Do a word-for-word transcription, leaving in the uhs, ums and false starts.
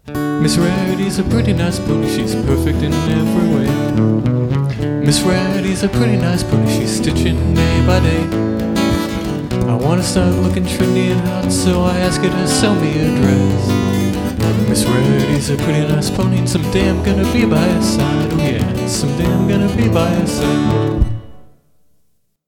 Miss Rarity's a pretty nice pony, she's perfect in every way. Miss Rarity's a pretty nice pony, she's stitching day by day. I wanna start looking trendy and hot, so I ask her to sell me a dress. Miss Rarity's a pretty nice pony, and someday I'm gonna be by her side. Oh yeah, someday I'm gonna be by her side.